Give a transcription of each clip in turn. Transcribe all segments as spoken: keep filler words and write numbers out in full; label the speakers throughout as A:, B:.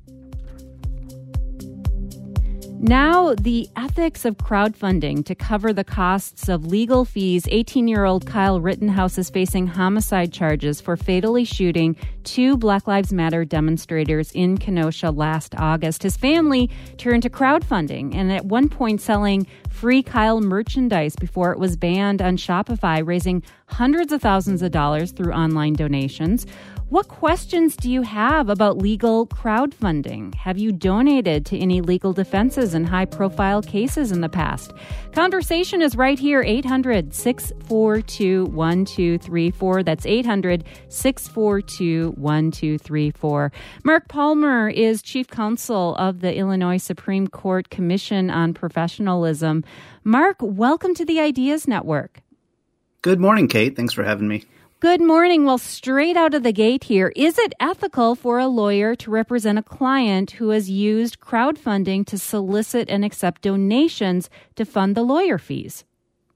A: Now, the ethics of crowdfunding to cover the costs of legal fees. eighteen-year-old Kyle Rittenhouse is facing homicide charges for fatally shooting two Black Lives Matter demonstrators in Kenosha last August. His family turned to crowdfunding and at one point selling free Kyle merchandise before it was banned on Shopify, raising hundreds of thousands of dollars through online donations. What questions do you have about legal crowdfunding? Have you donated to any legal defenses in high-profile cases in the past? Conversation is right here, eight hundred, six four two, one two three four. That's eight hundred, six four two, one two three four. Mark Palmer is Chief Counsel of the Illinois Supreme Court Commission on Professionalism. Mark, welcome to the Ideas Network.
B: Good morning, Kate. Thanks for having me.
A: Good morning. Well, straight out of the gate here, is it ethical for a lawyer to represent a client who has used crowdfunding to solicit and accept donations to fund the lawyer fees?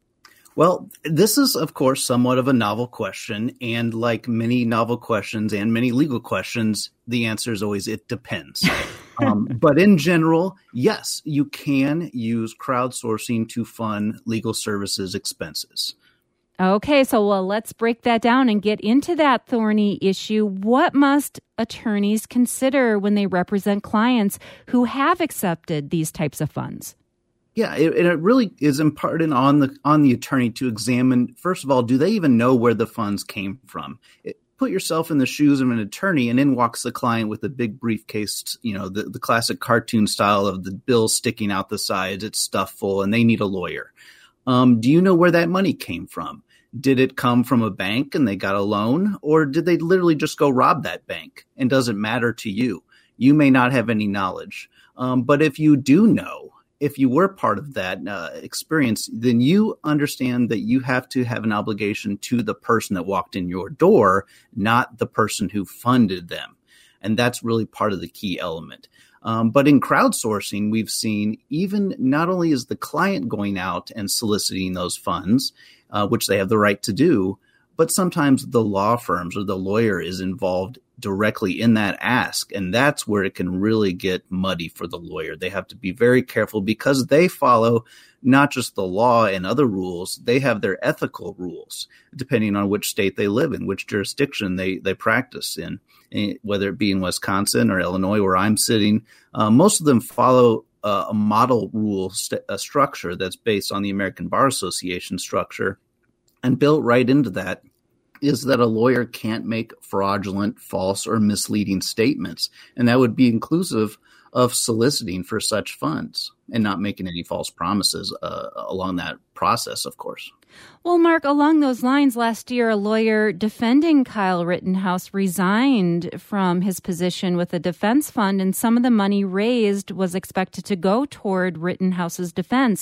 B: Well, this is, of course, somewhat of a novel question. And like many novel questions and many legal questions, the answer is always it depends. um, but in general, yes, you can use crowdsourcing to fund legal services expenses.
A: Okay, so well, let's break that down and get into that thorny issue. What must attorneys consider when they represent clients who have accepted these types of funds?
B: Yeah, it, it really is imparted on the on the attorney to examine, first of all, do they even know where the funds came from? It, put yourself in the shoes of an attorney, and in walks the client with a big briefcase, you know, the, the classic cartoon style of the bill sticking out the sides, it's stuffed full, and they need a lawyer. Um, do you know where that money came from? Did it come from a bank and they got a loan, or did they literally just go rob that bank? And does it matter to you? You may not have any knowledge. Um, but if you do know, if you were part of that uh, experience, then you understand that you have to have an obligation to the person that walked in your door, not the person who funded them. And that's really part of the key element. Um, but in crowdsourcing, we've seen even not only is the client going out and soliciting those funds, uh, which they have the right to do, but sometimes the law firms or the lawyer is involved directly in that ask. And that's where it can really get muddy for the lawyer. They have to be very careful because they follow not just the law and other rules, they have their ethical rules, depending on which state they live in, which jurisdiction they, they practice in, whether it be in Wisconsin or Illinois, where I'm sitting. Uh, most of them follow uh, a model rule st- a structure that's based on the American Bar Association structure. And built right into that is that a lawyer can't make fraudulent, false, or misleading statements. And that would be inclusive of soliciting for such funds and not making any false promises uh, along that process, of course.
A: Well, Mark, along those lines, last year, a lawyer defending Kyle Rittenhouse resigned from his position with the defense fund, and some of the money raised was expected to go toward Rittenhouse's defense.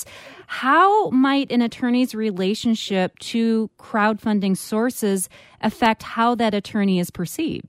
A: How might an attorney's relationship to crowdfunding sources affect how that attorney is perceived?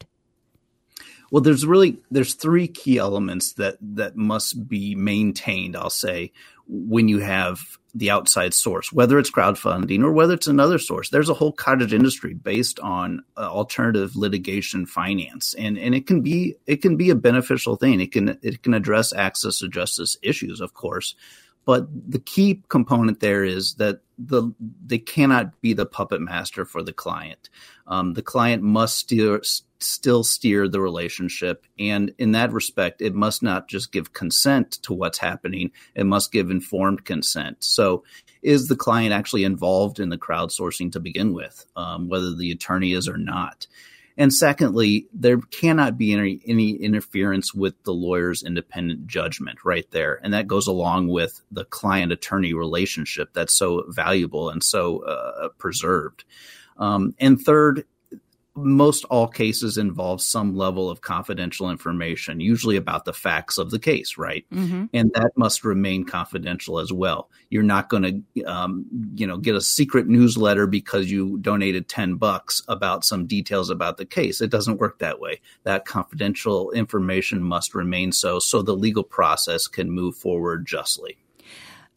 B: Well, there's really there's three key elements that that must be maintained, I'll say, when you have the outside source, whether it's crowdfunding or whether it's another source. There's a whole cottage industry based on uh, alternative litigation finance, and and it can be it can be a beneficial thing. It can it can address access to justice issues, of course. But the key component there is that the they cannot be the puppet master for the client. Um, the client must steer, still steer the relationship. And in that respect, it must not just give consent to what's happening. It must give informed consent. So is the client actually involved in the crowdsourcing to begin with, um, whether the attorney is or not? And secondly, there cannot be any, any interference with the lawyer's independent judgment right there. And that goes along with the client-attorney relationship that's so valuable and so uh, preserved. Um, and third, most all cases involve some level of confidential information, usually about the facts of the case, right? Mm-hmm. And that must remain confidential as well. You're not going to, um, you know, get a secret newsletter because you donated ten bucks about some details about the case. It doesn't work that way. That confidential information must remain so, so the legal process can move forward justly.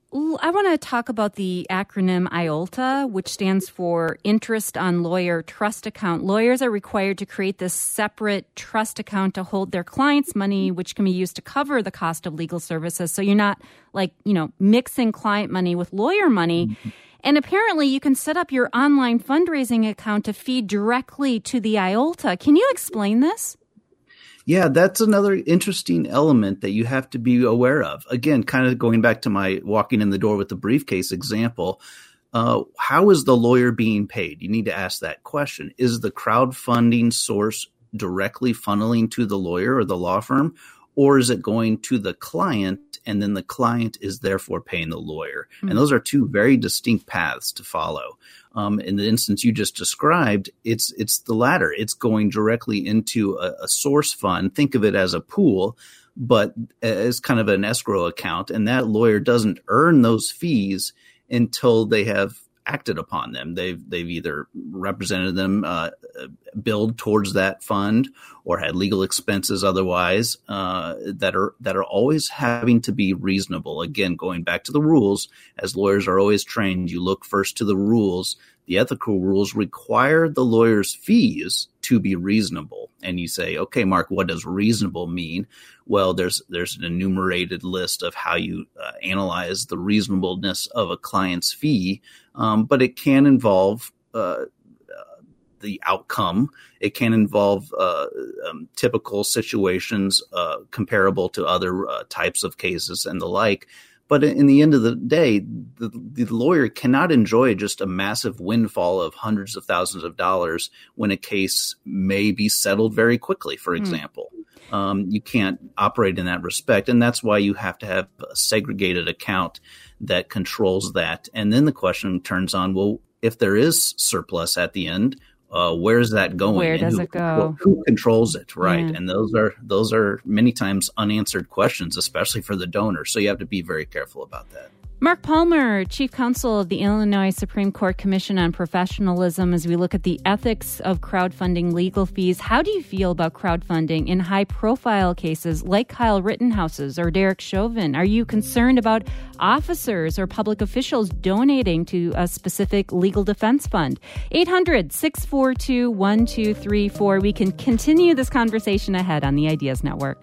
A: I want to talk about the acronym I O L T A, which stands for Interest on Lawyer Trust Account. Lawyers are required to create this separate trust account to hold their clients' money, which can be used to cover the cost of legal services. So you're not like, you know, mixing client money with lawyer money. Mm-hmm. And apparently you can set up your online fundraising account to feed directly to the I O L T A. Can you explain this?
B: Yeah, that's another interesting element that you have to be aware of. Again, kind of going back to my walking in the door with the briefcase example, uh, how is the lawyer being paid? You need to ask that question. Is the crowdfunding source directly funneling to the lawyer or the law firm, or is it going to the client and then the client is therefore paying the lawyer? Mm-hmm. And those are two very distinct paths to follow. Um, in the instance you just described, it's it's the latter. It's going directly into a, a source fund. Think of it as a pool, but as kind of an escrow account. And that lawyer doesn't earn those fees until they have acted upon them. They've they've either represented them, uh, billed towards that fund, or had legal expenses otherwise uh, that are that are always having to be reasonable. Again, going back to the rules, as lawyers are always trained, you look first to the rules. The ethical rules require the lawyer's fees to be reasonable. And you say, okay, Mark, what does reasonable mean? Well, there's there's an enumerated list of how you uh, analyze the reasonableness of a client's fee, um, but it can involve uh, uh, the outcome. It can involve uh, um, typical situations uh, comparable to other uh, types of cases and the like. But in the end of the day, the, the lawyer cannot enjoy just a massive windfall of hundreds of thousands of dollars when a case may be settled very quickly, for example. Mm. Um, you can't operate in that respect. And that's why you have to have a segregated account that controls that. And then the question turns on, well, if there is surplus at the end, Uh, where's that going?
A: Where does
B: who,
A: it go?
B: Who controls it, right?
A: Yeah.
B: And those are those are many times unanswered questions, especially for the donor. So you have to be very careful about that.
A: Mark Palmer, Chief Counsel of the Illinois Supreme Court Commission on Professionalism, as we look at the ethics of crowdfunding legal fees. How do you feel about crowdfunding in high-profile cases like Kyle Rittenhouse's or Derek Chauvin? Are you concerned about officers or public officials donating to a specific legal defense fund? eight hundred, six four two, one two three four. We can continue this conversation ahead on the Ideas Network.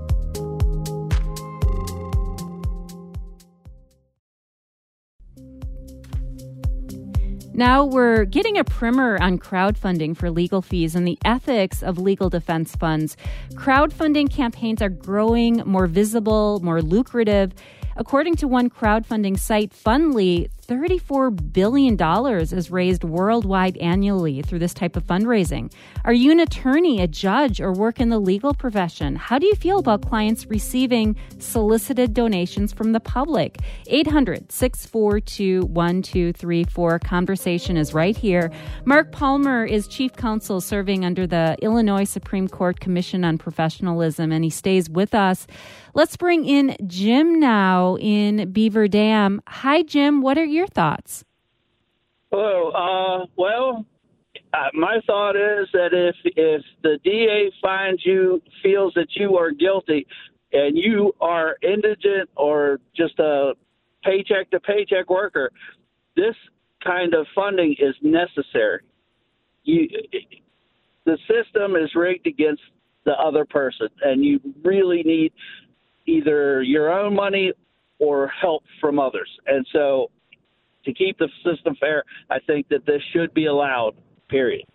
A: Now we're getting a primer on crowdfunding for legal fees and the ethics of legal defense funds. Crowdfunding campaigns are growing more visible, more lucrative. According to one crowdfunding site, Fundly, thirty-four billion dollars is raised worldwide annually through this type of fundraising. Are you an attorney, a judge, or work in the legal profession? How do you feel about clients receiving solicited donations from the public? eight hundred, six four two, one two three four. Conversation is right here. Mark Palmer is Chief Counsel serving under the Illinois Supreme Court Commission on Professionalism, and he stays with us. Let's bring in Jim now in Beaver Dam. Hi, Jim. What are your thoughts?
C: Hello. Uh, well, uh, my thought is that if if the D A finds you, feels that you are guilty, and you are indigent or just a paycheck to paycheck worker, this kind of funding is necessary. You, the system is rigged against the other person, and you really need either your own money or help from others. And so to keep the system fair, I think that this should be allowed, period.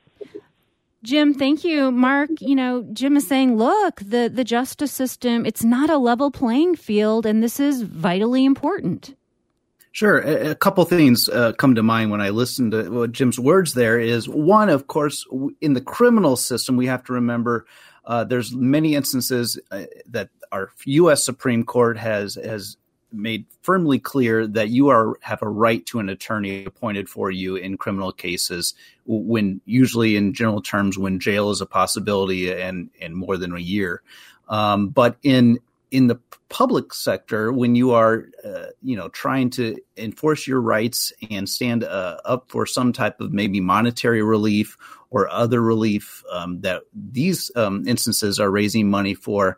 A: Jim, thank you. Mark, you know, Jim is saying, look, the, the justice system, it's not a level playing field, and this is vitally important.
B: Sure. A, a couple things uh, come to mind when I listen to what Jim's words there is, one, of course, in the criminal system, we have to remember uh, there's many instances uh, that our U S Supreme Court has has made firmly clear that you are have a right to an attorney appointed for you in criminal cases, when usually in general terms when jail is a possibility and and more than a year. Um, but in in the public sector, when you are uh, you know trying to enforce your rights and stand uh, up for some type of maybe monetary relief or other relief um, that these um, instances are raising money for,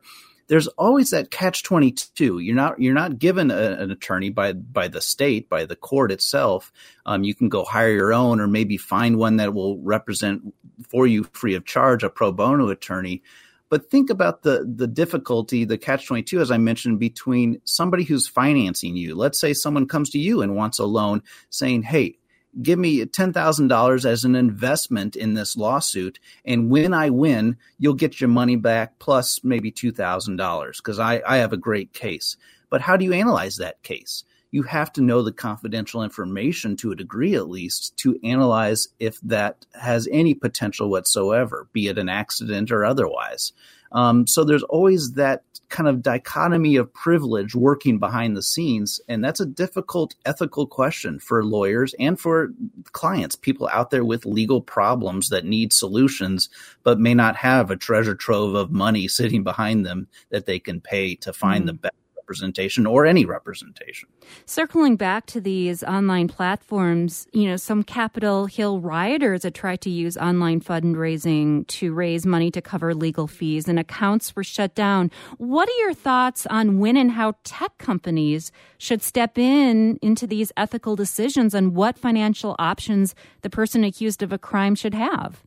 B: there's always that catch twenty-two. You're not you're not given a, an attorney by by the state, by the court itself. Um, you can go hire your own, or maybe find one that will represent for you free of charge, a pro bono attorney. But think about the the difficulty, the catch twenty-two, as I mentioned, between somebody who's financing you. Let's say someone comes to you and wants a loan saying, hey, give me ten thousand dollars as an investment in this lawsuit, and when I win, you'll get your money back plus maybe two thousand dollars because I, I have a great case. But how do you analyze that case? You have to know the confidential information to a degree, at least, to analyze if that has any potential whatsoever, be it an accident or otherwise. Um, so there's always that kind of dichotomy of privilege working behind the scenes. And that's a difficult ethical question for lawyers and for clients, people out there with legal problems that need solutions, but may not have a treasure trove of money sitting behind them that they can pay to find mm. the best representation or any representation.
A: Circling back to these online platforms, you know, some Capitol Hill rioters had tried to use online fundraising to raise money to cover legal fees, and accounts were shut down. What are your thoughts on when and how tech companies should step in into these ethical decisions and what financial options the person accused of a crime should have?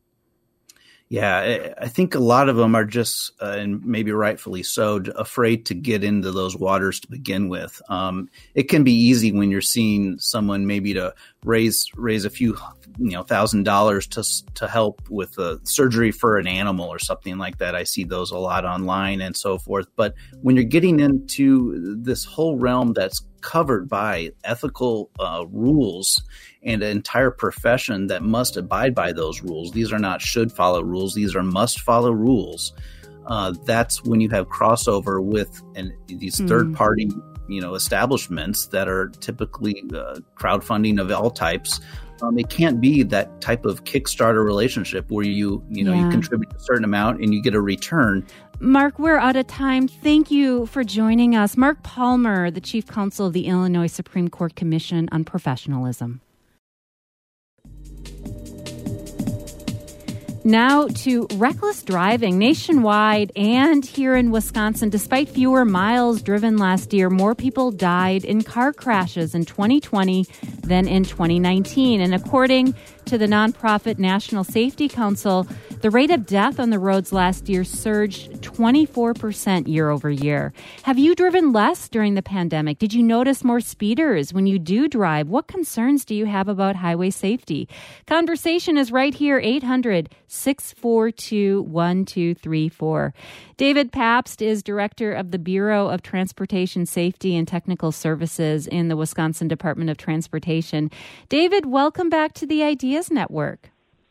B: Yeah, I think a lot of them are just, uh, and maybe rightfully so, afraid to get into those waters to begin with. Um, it can be easy when you're seeing someone maybe to raise raise a few, you know, thousand dollars to to help with a surgery for an animal or something like that. I see those a lot online and so forth. But when you're getting into this whole realm that's covered by ethical uh, rules and an entire profession that must abide by those rules. These are not should follow rules. These are must follow rules. Uh, that's when you have crossover with an, these mm. third party, you know, establishments that are typically uh, crowdfunding of all types. Um, it can't be that type of Kickstarter relationship where you, you know, yeah. you contribute a certain amount and you get a return.
A: Mark, we're out of time. Thank you for joining us. Mark Palmer, the Chief Counsel of the Illinois Supreme Court Commission on Professionalism. Now to reckless driving nationwide and here in Wisconsin. Despite fewer miles driven last year, more people died in car crashes in twenty twenty than in twenty nineteen. And according to the nonprofit National Safety Council, the rate of death on the roads last year surged twenty-four percent year over year. Have you driven less during the pandemic? Did you notice more speeders when you do drive? What concerns do you have about highway safety? Conversation is right here, eight hundred, six four two, one two three four. David Pabst is director of the Bureau of Transportation Safety and Technical Services in the Wisconsin Department of Transportation. David, welcome back to the Ideas Network.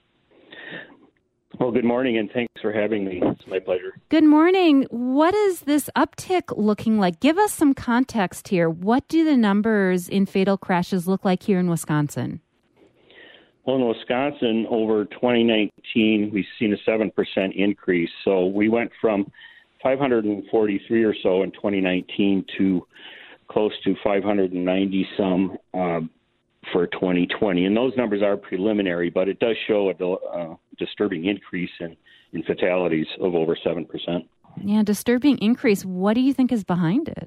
D: Well, good morning, and thanks for having me. It's my pleasure.
A: Good morning. What is this uptick looking like? Give us some context here. What do the numbers in fatal crashes look like here in Wisconsin?
D: Well, in Wisconsin, over twenty nineteen, we've seen a seven percent increase. So we went from five hundred forty-three or so in twenty nineteen to close to five hundred ninety some uh, for twenty twenty. And those numbers are preliminary, but it does show a uh, disturbing increase in, in fatalities of over seven percent.
A: Yeah, disturbing increase. What do you think is behind it?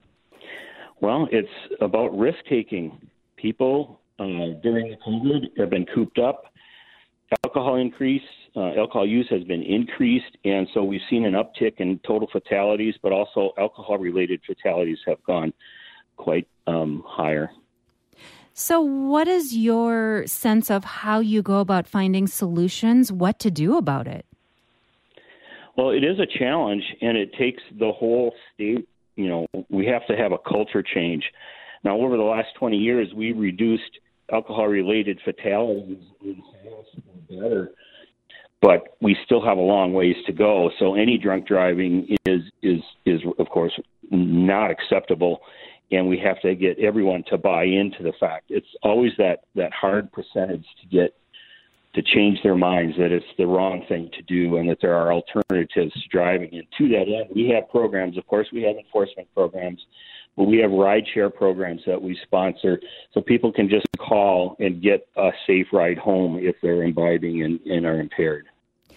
D: Well, it's about risk-taking. People uh, during the COVID have been cooped up. Alcohol increase, uh, alcohol use has been increased, and so we've seen an uptick in total fatalities, but also alcohol-related fatalities have gone quite um, higher.
A: So what is your sense of how you go about finding solutions, what to do about it?
D: Well, it is a challenge, and it takes the whole state. You know, we have to have a culture change. Now, over the last twenty years, we've reduced alcohol-related fatalities better, but we still have a long ways to go. So any drunk driving is, is, is of course, not acceptable. And we have to get everyone to buy into the fact. It's always that, that hard percentage to get to change their minds that it's the wrong thing to do and that there are alternatives to driving. And to that end, we have programs. Of course, we have enforcement programs, but we have rideshare programs that we sponsor so people can just call and get a safe ride home if they're imbibing and, and are impaired.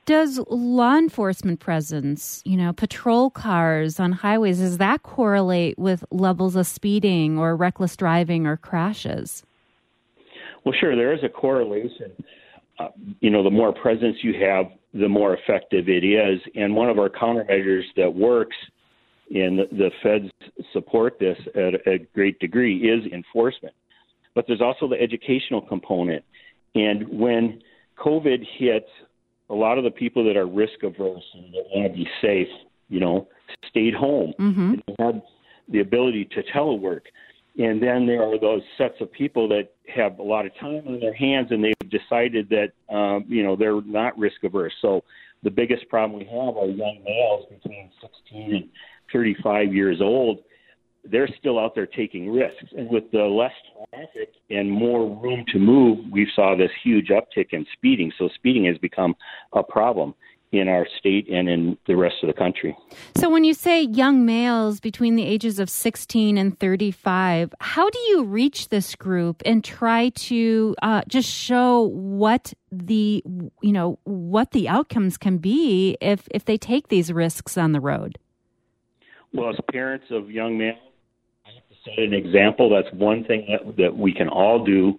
A: Does law enforcement presence, you know, patrol cars on highways, does that correlate with levels of speeding or reckless driving or crashes?
D: Well, sure, there is a correlation. Uh, you know, the more presence you have, the more effective it is. And one of our countermeasures that works, and the, the feds support this at a great degree, is enforcement. But there's also the educational component. And when COVID hit, a lot of the people that are risk averse and that want to be safe, you know, stayed home
A: mm-hmm.
D: and had the ability to telework. And then there are those sets of people that have a lot of time on their hands, and they've decided that, um, you know, they're not risk averse. So the biggest problem we have are young males between sixteen and thirty-five years old. They're still out there taking risks. And with the less traffic and more room to move, we saw this huge uptick in speeding. So speeding has become a problem in our state and in the rest of the country.
A: So when you say young males between the ages of sixteen and thirty-five, how do you reach this group and try to uh, just show what the, you know, what the outcomes can be if, if they take these risks on the road?
D: Well, as parents of young males, I have to set an example. That's one thing that, that we can all do.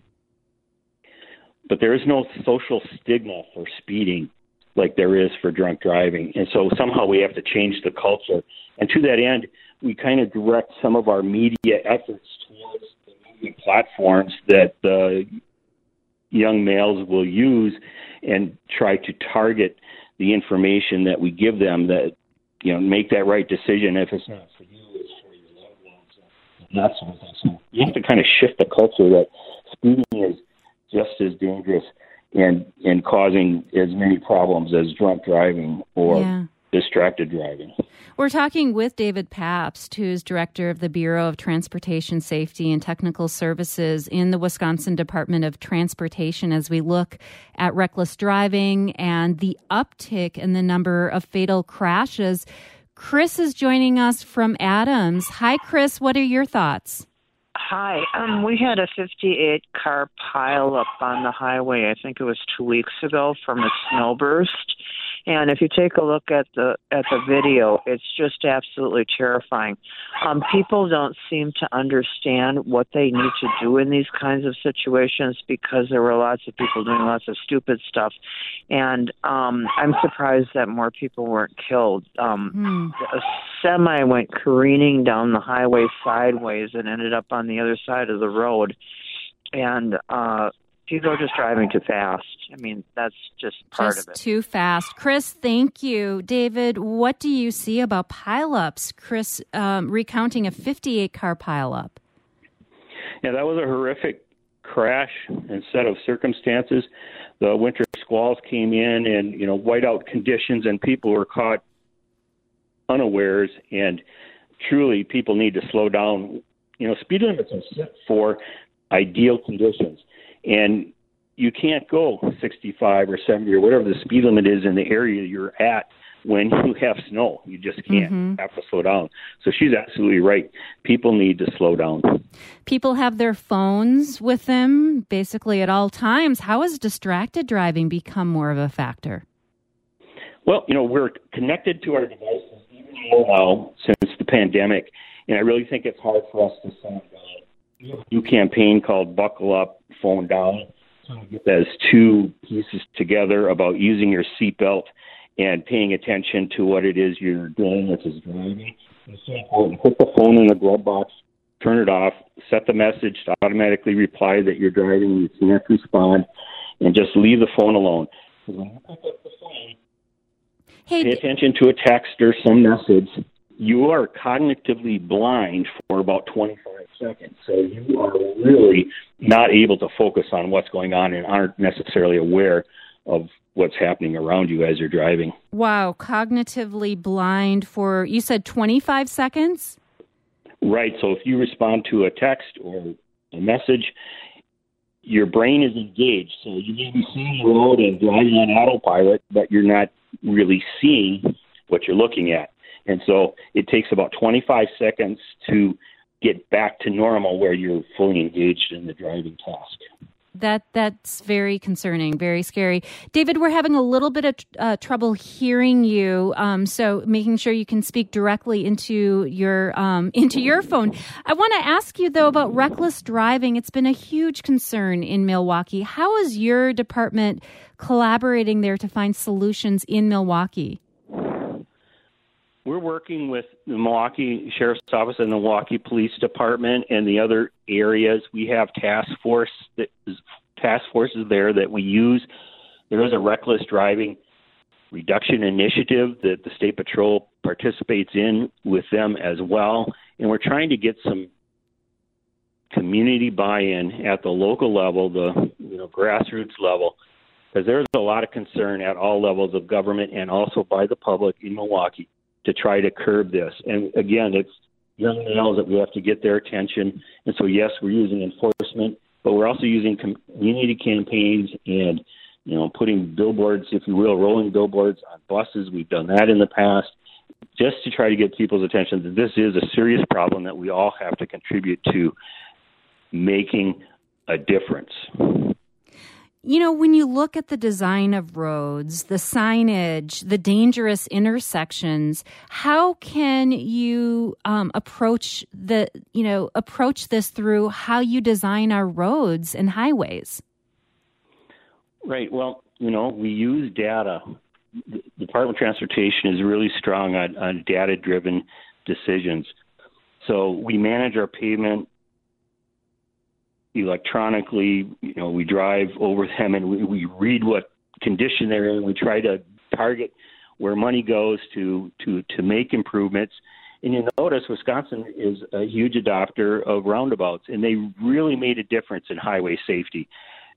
D: But there is no social stigma for speeding like there is for drunk driving. And so somehow we have to change the culture. And to that end, we kind of direct some of our media efforts towards the media platforms that the young males will use and try to target the information that we give them that, you know, make that right decision. If it's not for you, it's for your loved ones. And that sort of thing. So you have to kind of shift the culture that speeding is just as dangerous and and causing as many problems as drunk driving or yeah. distracted driving.
A: We're talking with David Pabst, who's director of the Bureau of Transportation Safety and Technical Services in the Wisconsin Department of Transportation, as we look at reckless driving and the uptick in the number of fatal crashes. Chris is joining us from Adams. Hi, Chris. What are your thoughts?
E: Hi. Um, we had a fifty-eight car pileup on the highway, I think it was two weeks ago, from a snowburst. And if you take a look at the at the video, it's just absolutely terrifying. Um, people don't seem to understand what they need to do in these kinds of situations because there were lots of people doing lots of stupid stuff. And um, I'm surprised that more people weren't killed. Um, hmm. A semi went careening down the highway sideways and ended up on the other side of the road. And uh people are just driving too fast. I mean, that's just part
A: just
E: of it.
A: Too fast. Chris, thank you. David, what do you see about pileups? Chris, um, recounting a fifty-eight car pileup.
D: Yeah, that was a horrific crash and set of circumstances. The winter squalls came in and, you know, whiteout conditions, and people were caught unawares. And truly, people need to slow down. You know, speed limits are set for ideal conditions. And you can't go sixty-five or seventy or whatever the speed limit is in the area you're at when you have snow. You just can't.
A: Mm-hmm.
D: Have to slow down. So she's absolutely right. People need to slow down.
A: People have their phones with them basically at all times. How has distracted driving become more of a factor?
D: Well, you know, we're connected to our devices even more now since the pandemic. And I really think it's hard for us to slow down. We have a new campaign called Buckle Up, Phone Down. It has two pieces together about using your seatbelt and paying attention to what it is you're doing, which is driving. It's so important. Put the phone in the glove box, turn it off, set the message to automatically reply that you're driving, you can't respond, and just leave the phone alone. When you pick up the phone, hey, pay attention to a text or some message. You are cognitively blind for about twenty-five seconds. So you are really not able to focus on what's going on and aren't necessarily aware of what's happening around you as you're driving.
A: Wow, cognitively blind for, you said twenty-five seconds?
D: Right. So if you respond to a text or a message, your brain is engaged. So you may be seeing the road and driving on autopilot, but you're not really seeing what you're looking at. And so it takes about twenty-five seconds to get back to normal where you're fully engaged in the driving task.
A: That that's very concerning, very scary. David, we're having a little bit of uh, trouble hearing you, um, so making sure you can speak directly into your um, into your phone. I want to ask you, though, about reckless driving. It's been a huge concern in Milwaukee. How is your department collaborating there to find solutions in Milwaukee?
D: We're working with the Milwaukee Sheriff's Office and the Milwaukee Police Department and the other areas. We have task force that is, task forces there that we use. There is a reckless driving reduction initiative that the State Patrol participates in with them as well. And we're trying to get some community buy-in at the local level, the you know grassroots level, because there's a lot of concern at all levels of government and also by the public in Milwaukee to try to curb this. And again, it's young males that we have to get their attention. And so, yes, we're using enforcement, but we're also using community campaigns and, you know, putting billboards, if you will, rolling billboards on buses. We've done that in the past just to try to get people's attention that this is a serious problem that we all have to contribute to making a difference.
A: You know, when you look at the design of roads, the signage, the dangerous intersections, how can you um, approach the, you know, approach this through how you design our roads and highways?
D: Right. Well, you know, we use data. The Department of Transportation is really strong on, on data-driven decisions. So we manage our pavement electronically. You know, we drive over them and we, we read what condition they're in. We try to target where money goes to, to, to make improvements. And you notice Wisconsin is a huge adopter of roundabouts, and they really made a difference in highway safety.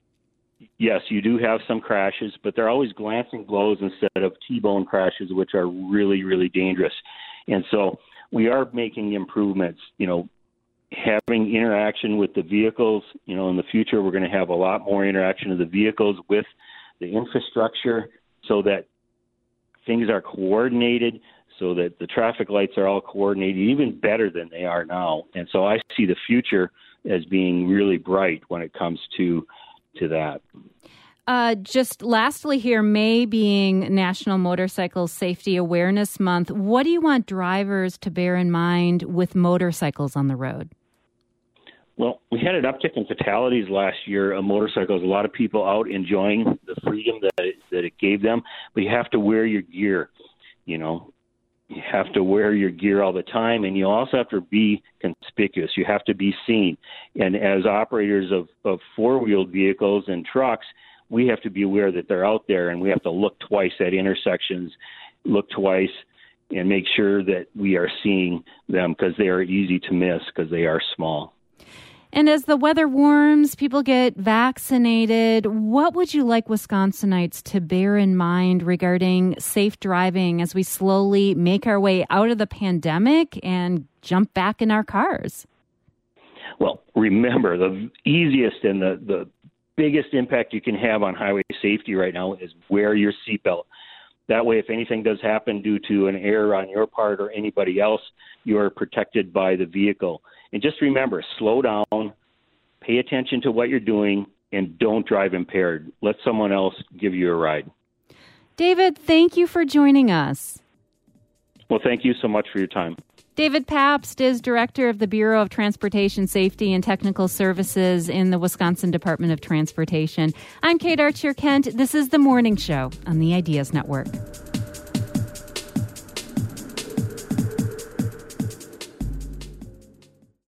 D: Yes, you do have some crashes, but they're always glancing blows instead of T-bone crashes, which are really, really dangerous. And so we are making improvements, you know, having interaction with the vehicles. You know, in the future, we're going to have a lot more interaction of the vehicles with the infrastructure so that things are coordinated, so that the traffic lights are all coordinated, even better than they are now. And so I see the future as being really bright when it comes to to that.
A: Uh, just lastly here, May being National Motorcycle Safety Awareness Month, what do you want drivers to bear in mind with motorcycles on the road?
D: Well, we had an uptick in fatalities last year of motorcycles. A lot of people out enjoying the freedom that it, that it gave them, but you have to wear your gear. You know, you have to wear your gear all the time, and you also have to be conspicuous. You have to be seen. And as operators of, of four-wheeled vehicles and trucks, we have to be aware that they're out there, and we have to look twice at intersections, look twice, and make sure that we are seeing them, because they are easy to miss because they are small.
A: And as the weather warms, people get vaccinated. What would you like Wisconsinites to bear in mind regarding safe driving as we slowly make our way out of the pandemic and jump back in our cars?
D: Well, remember, the easiest and the, the biggest impact you can have on highway safety right now is wear your seatbelt. That way, if anything does happen due to an error on your part or anybody else, you are protected by the vehicle. And just remember, slow down, pay attention to what you're doing, and don't drive impaired. Let someone else give you a ride.
A: David, thank you for joining us.
D: Well, thank you so much for your time.
A: David Pabst is Director of the Bureau of Transportation Safety and Technical Services in the Wisconsin Department of Transportation. I'm Kate Archer-Kent. This is The Morning Show on the Ideas Network.